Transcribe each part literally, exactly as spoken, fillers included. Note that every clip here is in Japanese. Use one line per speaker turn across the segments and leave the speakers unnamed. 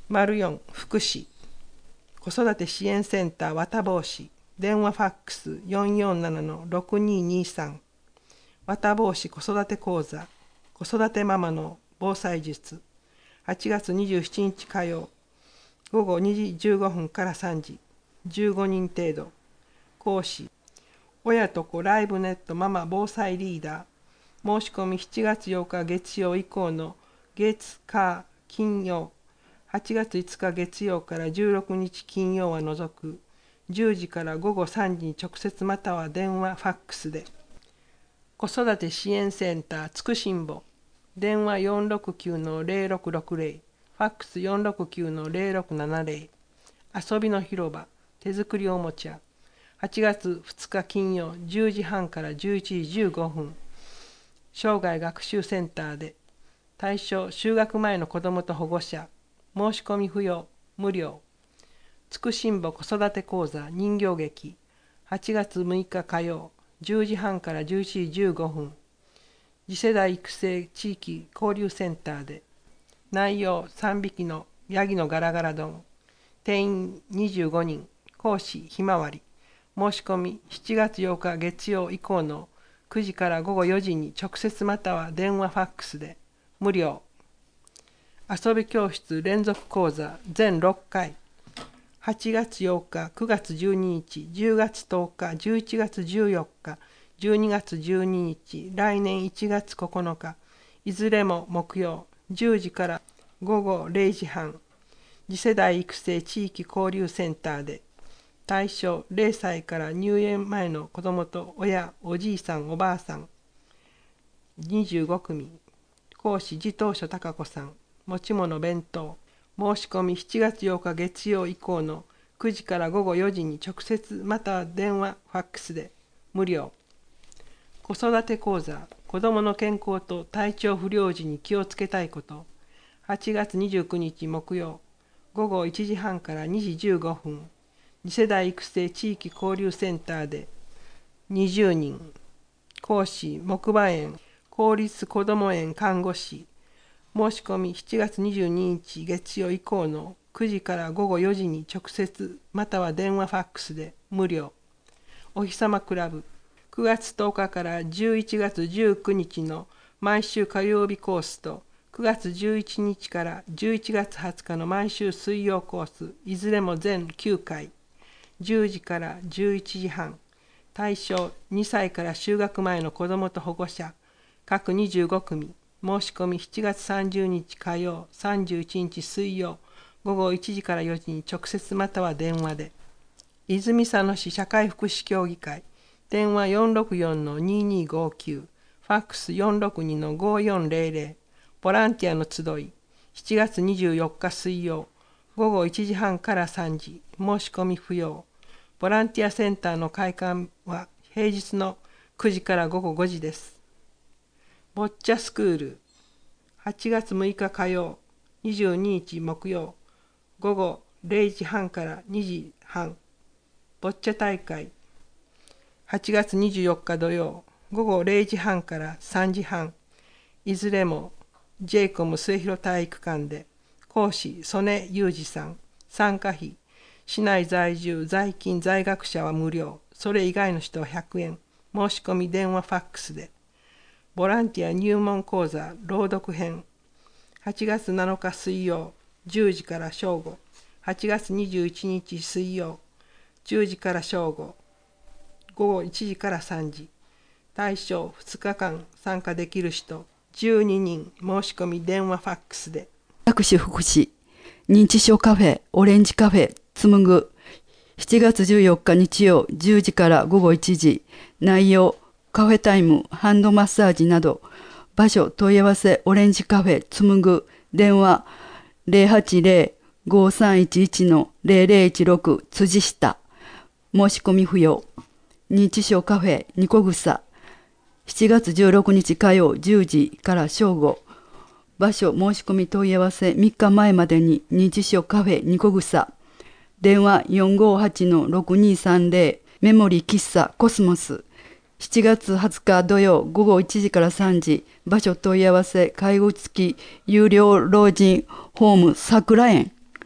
よん福祉子育て支援センター綿帽子電話ファックス よんよんななのろくににさん 綿帽子子育て講座子育てママの防災術はちがつにじゅうしちにち火曜ごごにじじゅうごふんからさんじじゅうごにん程度講師親と子ライブネットママ防災リーダー申し込みしちがつようか月曜以降の月火金曜はちがついつか月曜からじゅうろくにち金曜は除くじゅうじからごごさんじに直接または電話ファックスで子育て支援センターつくしんぼ電話 よんろくきゅうのゼロろくろくゼロ ファックス よんろくきゅうのゼロろくななゼロ遊びの広場手作りおもちゃはちがつふつか金曜じゅうじはんからじゅういちじじゅうごふん生涯学習センターで対象就学前の子どもと保護者申し込み不要無料つくしんぼ子育て講座人形劇はちがつむいか火曜じゅうじはんからじゅういちじじゅうごふん次世代育成地域交流センターで内容さんびきのヤギのガラガラ丼定員にじゅうごにん講師ひまわり申し込みしちがつようか月曜以降のくじからごごよじに直接または電話ファックスで無料遊び教室連続講座全ろっかいはちがつようかくがつじゅうににちじゅうがつとおかじゅういちがつじゅうよっかじゅうにがつじゅうににち来年いちがつここのかいずれも木曜じゅうじからごごれいじはん次世代育成地域交流センターで対象れいさいから入園前の子どもと親おじいさんおばあさんにじゅうごくみ講師地頭書貴子さん持ち物弁当申し込みしちがつようか月曜以降のくじからごごよじに直接または電話ファックスで無料子育て講座子どもの健康と体調不良時に気をつけたいことはちがつにじゅうくにち木曜ごごいちじはんからにじじゅうごふん次世代育成地域交流センターでにじゅうにん講師木馬園公立こども園看護師申し込みしちがつにじゅうににち月曜以降のくじからごごよじに直接または電話ファックスで無料おひさまクラブくがつとおかからじゅういちがつじゅうくにちの毎週火曜日コースとくがつじゅういちにちからじゅういちがつはつかの毎週水曜コースいずれも全きゅうかいじゅうじからじゅういちじはん対象にさいから就学前の子どもと保護者各にじゅうごくみ申し込みしちがつさんじゅうにち火曜さんじゅういちにち水曜ごごいちじからよじに直接または電話で泉佐野市社会福祉協議会電話 よんろくよんのににごきゅう ファックス よんろくにのごよんゼロゼロボランティアの集いしちがつにじゅうよっか水曜ごごいちじはんからさんじ申し込み不要ボランティアセンターの開館は平日のくじからごごごじですボッチャスクールはちがつむいか火曜にじゅうににち木曜ごごれいじはんからにじはんボッチャ大会はちがつにじゅうよっか土曜ごごれいじはんからさんじはんいずれも ジェイコム 末広体育館で講師曽根裕二さん参加費市内在住在勤在学者は無料それ以外の人はひゃくえん申し込み電話ファックスでボランティア入門講座朗読編はちがつなのか水曜じゅうじから正午はちがつにじゅういちにち水曜じゅうじから正午ごごいちじからさんじ対象ふつかかん参加できる人じゅうににん申し込み電話ファックスで
学習福祉認知症カフェオレンジカフェつむぐしちがつじゅうよっか日曜じゅうじからごごいちじ内容カフェタイムハンドマッサージなど場所問い合わせオレンジカフェつむぐ電話 ゼロはちゼロ ごさんいちいち のゼロゼロいちろく辻下申し込み不要認知症カフェニコグサしちがつじゅうろくにち火曜じゅうじから正午場所申し込み問い合わせみっかまえまでに認知症カフェニコグサ電話 よんごはちのろくにさんゼロ メモリー喫茶コスモスしちがつはつか土曜ごごいちじからさんじ場所問い合わせ介護付き有料老人ホーム桜園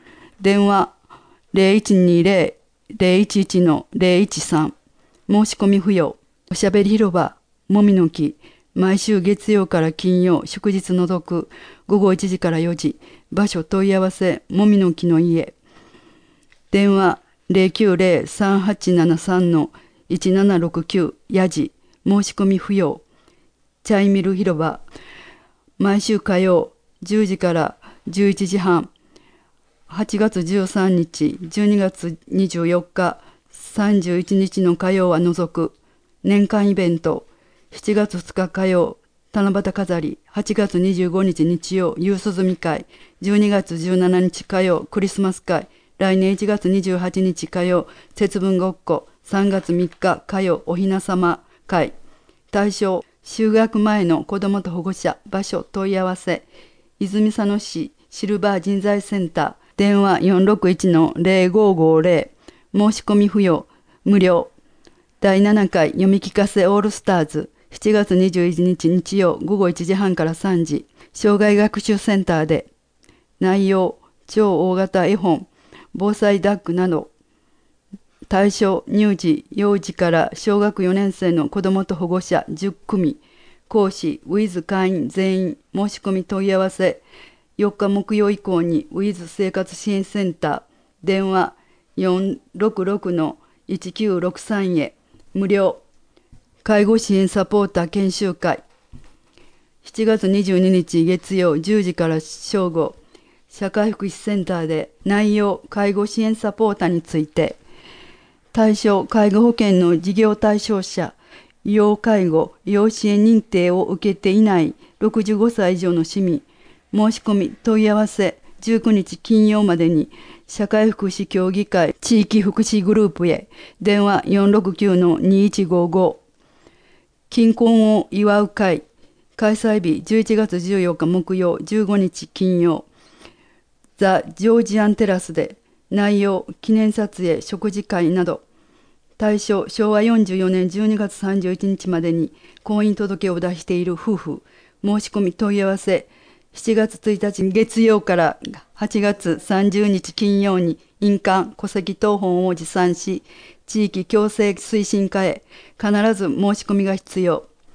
電話 ゼロいちにゼロ ゼロいちいち のゼロいちさん。申し込み不要。おしゃべり広場、もみの木。毎週月曜から金曜、祝日除く、ごごいちじからよじ。場所問い合わせ、もみの木の家。電話ゼロきゅうゼロ さんはちななさん のいちななろくきゅう。やじ。申し込み不要。チャイミル広場。毎週火曜、じゅうじからじゅういちじはん。はちがつじゅうさんにち、じゅうにがつにじゅうよっか、さんじゅういちにちの火曜は除く。年間イベント。しちがつふつか火曜、七夕飾り。はちがつにじゅうごにち日曜、夕涼み会。じゅうにがつじゅうしちにち火曜、クリスマス会。来年いちがつにじゅうはちにち火曜、節分ごっこ。さんがつみっか火曜、おひなさま会。対象、就学前の子どもと保護者。場所問い合わせ。泉佐野市シルバー人材センター。電話 よんろくいちのゼロごごゼロ。申し込み不要。無料。だいななかい読み聞かせオールスターズ。しちがつにじゅういちにち日曜ごごいちじはんからさんじ。障害学習センターで。内容、超大型絵本、防災ダッグなど。対象、乳児、幼児から小学よねん生の子どもと保護者じゅっくみ。講師、ウィズ会員全員。申し込み問い合わせ。よっか木曜以降にウィズ生活支援センター。電話よんろくろくのいちきゅうろくさんへ。無料。介護支援サポーター研修会。しちがつにじゅうににち月曜じゅうじから正午。社会福祉センターで内容、介護支援サポーターについて。対象、介護保険の事業対象者。要介護、要支援認定を受けていないろくじゅうごさい以上の市民。申し込み問い合わせじゅうくにち金曜までに社会福祉協議会地域福祉グループへ。電話よんろくきゅうのにいちごご。金婚を祝う会。開催日じゅういちがつじゅうよっか木曜、じゅうごにち金曜。ザ・ジョージアンテラスで。内容、記念撮影、食事会など。対象、しょうわよんじゅうよねんじゅうにがつさんじゅういちにちまでに婚姻届を出している夫婦。申し込み問い合わせ。しちがつついたち月曜からはちがつさんじゅうにち金曜に印鑑、戸籍謄本を持参し、地域共生推進課へ必ず申し込みが必要。